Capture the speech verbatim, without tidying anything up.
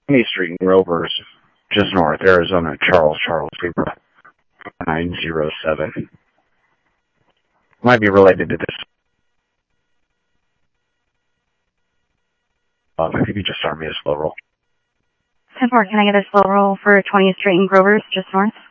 twentieth Street and Rovers, just north, Arizona, Charles, Charles, Libra, nine zero seven. Might be related to this. Uh, if you could just start me a slow roll. ten four, can I get a slow roll for twentieth Street and Grovers, just north?